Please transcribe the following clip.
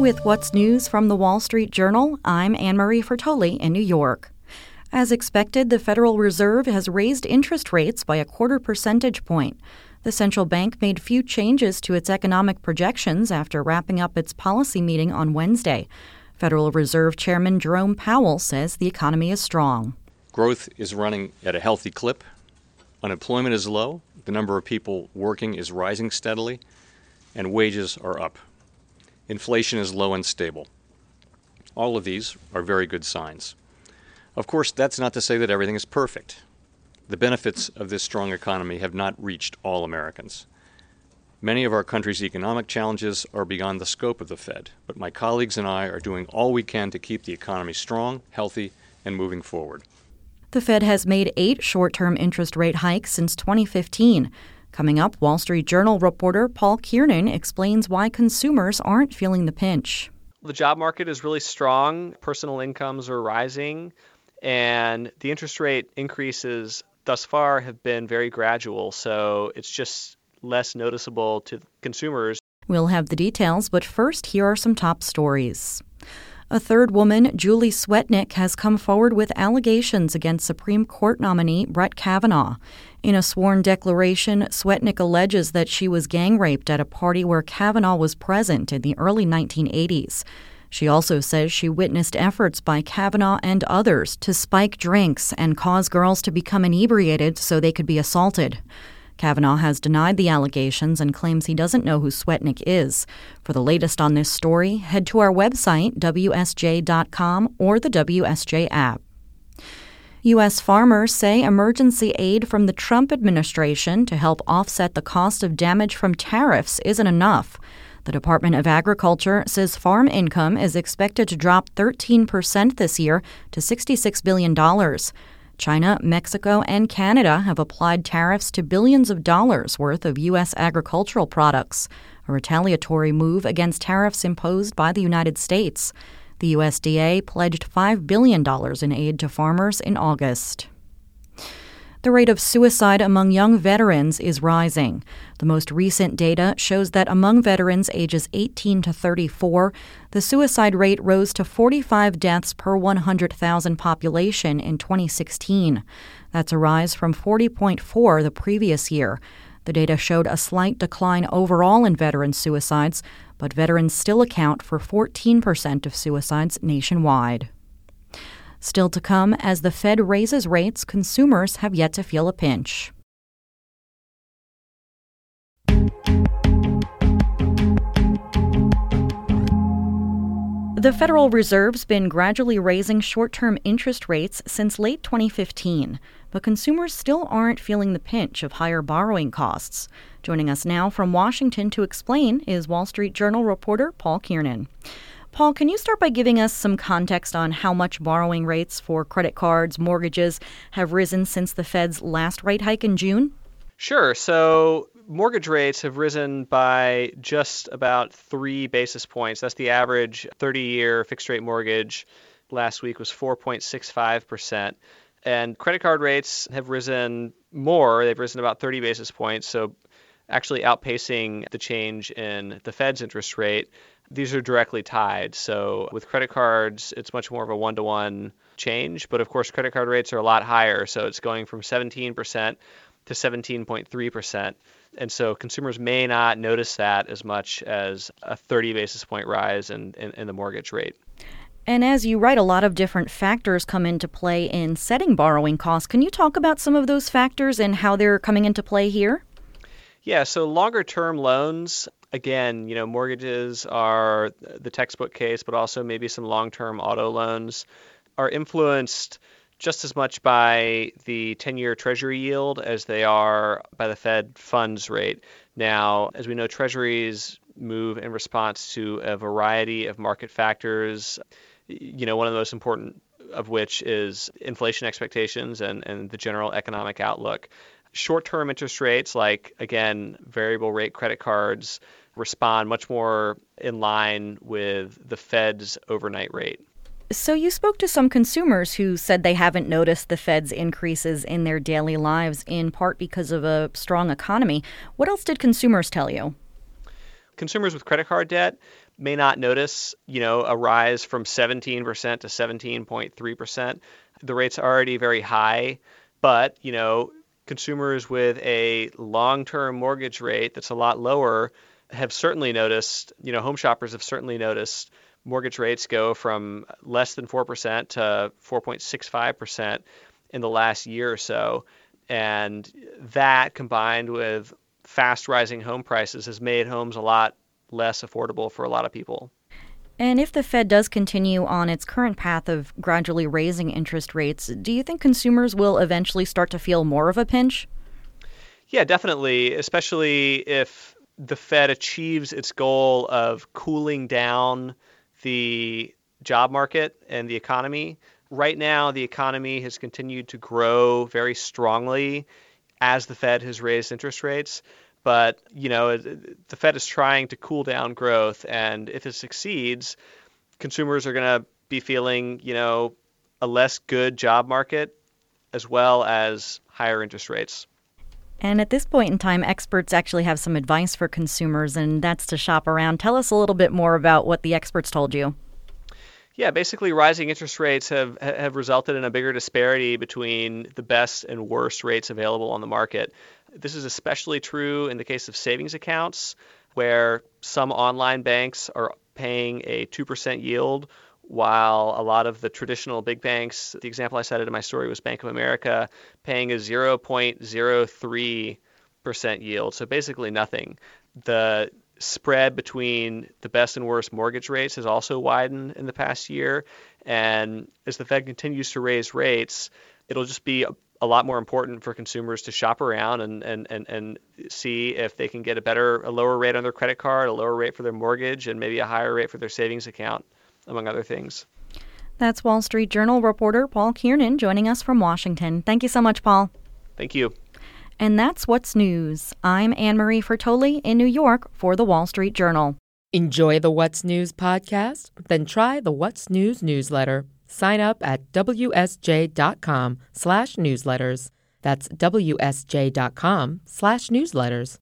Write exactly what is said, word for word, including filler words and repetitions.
With what's news from the Wall Street Journal, I'm Anne-Marie Fertoli in New York. As expected, the Federal Reserve has raised interest rates by a quarter percentage point. The central bank made few changes to its economic projections after wrapping up its policy meeting on Wednesday. Federal Reserve Chairman Jerome Powell says the economy is strong. Growth is running at a healthy clip. Unemployment is low. The number of people working is rising steadily, and wages are up. Inflation is low and stable. All of these are very good signs. Of course, that's not to say that everything is perfect. The benefits of this strong economy have not reached all Americans. Many of our country's economic challenges are beyond the scope of the Fed, but my colleagues and I are doing all we can to keep the economy strong, healthy, and moving forward. The Fed has made eight short-term interest rate hikes since twenty fifteen. Coming up, Wall Street Journal reporter Paul Kiernan explains why consumers aren't feeling the pinch. The job market is really strong. Personal incomes are rising, and the interest rate increases thus far have been very gradual, so it's just less noticeable to consumers. We'll have the details, but first, here are some top stories. A third woman, Julie Swetnick, has come forward with allegations against Supreme Court nominee Brett Kavanaugh. In a sworn declaration, Swetnick alleges that she was gang raped at a party where Kavanaugh was present in the early nineteen eighties. She also says she witnessed efforts by Kavanaugh and others to spike drinks and cause girls to become inebriated so they could be assaulted. Kavanaugh has denied the allegations and claims he doesn't know who Swetnick is. For the latest on this story, head to our website, W S J dot com, or the W S J app. U S farmers say emergency aid from the Trump administration to help offset the cost of damage from tariffs isn't enough. The Department of Agriculture says farm income is expected to drop thirteen percent this year to sixty-six billion dollars. China, Mexico, and Canada have applied tariffs to billions of dollars worth of U S agricultural products, a retaliatory move against tariffs imposed by the United States. The U S D A pledged five billion dollars in aid to farmers in August. The rate of suicide among young veterans is rising. The most recent data shows that among veterans ages eighteen to thirty-four, the suicide rate rose to forty-five deaths per one hundred thousand population in twenty sixteen. That's a rise from forty point four the previous year. The data showed a slight decline overall in veteran suicides, but veterans still account for fourteen percent of suicides nationwide. Still to come, as the Fed raises rates, consumers have yet to feel a pinch. The Federal Reserve's been gradually raising short-term interest rates since late twenty fifteen, but consumers still aren't feeling the pinch of higher borrowing costs. Joining us now from Washington to explain is Wall Street Journal reporter Paul Kiernan. Paul, can you start by giving us some context on how much borrowing rates for credit cards, mortgages have risen since the Fed's last rate hike in June? Sure. So mortgage rates have risen by just about three basis points. That's the average thirty-year fixed-rate mortgage last week was four point six five percent. And credit card rates have risen more. They've risen about thirty basis points, so actually outpacing the change in the Fed's interest rate. These are directly tied. So with credit cards, it's much more of a one-to-one change. But of course, credit card rates are a lot higher. So it's going from seventeen percent to seventeen point three percent. And so consumers may not notice that as much as a thirty basis point rise in, in, in the mortgage rate. And as you write, a lot of different factors come into play in setting borrowing costs. Can you talk about some of those factors and how they're coming into play here? Yeah, so longer-term loans, again, you know, mortgages are the textbook case, but also maybe some long-term auto loans are influenced just as much by the ten-year Treasury yield as they are by the Fed funds rate. Now, as we know, Treasuries move in response to a variety of market factors. You know, one of the most important of which is inflation expectations and, and the general economic outlook. Short-term interest rates, like, again, variable rate credit cards, respond much more in line with the Fed's overnight rate. So you spoke to some consumers who said they haven't noticed the Fed's increases in their daily lives, in part because of a strong economy. What else did consumers tell you? consumers with credit card debt may not notice, you know, a rise from seventeen percent to seventeen point three percent. The rate's already very high, but, you know, consumers with a long-term mortgage rate that's a lot lower have certainly noticed, you know, home shoppers have certainly noticed mortgage rates go from less than four percent to four point six five percent in the last year or so. And that, combined with fast rising home prices, has made homes a lot less affordable for a lot of people. And if the Fed does continue on its current path of gradually raising interest rates, do you think consumers will eventually start to feel more of a pinch? Yeah, definitely, especially if the Fed achieves its goal of cooling down the job market and the economy. Right now, the economy has continued to grow very strongly as the Fed has raised interest rates. But, you know, the Fed is trying to cool down growth. And if it succeeds, consumers are going to be feeling, you know, a less good job market as well as higher interest rates. And at this point in time, experts actually have some advice for consumers, and that's to shop around. Tell us a little bit more about what the experts told you. Yeah, basically rising interest rates have have resulted in a bigger disparity between the best and worst rates available on the market. This is especially true in the case of savings accounts, where some online banks are paying a two percent yield, while a lot of the traditional big banks, the example I cited in my story was Bank of America, paying a zero point zero three percent yield, so basically nothing. The spread between the best and worst mortgage rates has also widened in the past year. And as the Fed continues to raise rates, it'll just be a, a lot more important for consumers to shop around and, and, and, and see if they can get a better, a lower rate on their credit card, a lower rate for their mortgage, and maybe a higher rate for their savings account, among other things. That's Wall Street Journal reporter Paul Kiernan joining us from Washington. Thank you so much, Paul. Thank you. And that's What's News. I'm Anne-Marie Fertoli in New York for the Wall Street Journal. Enjoy the What's News podcast? Then try the What's News newsletter. Sign up at wsj.com slash newsletters. That's wsj.com slash newsletters.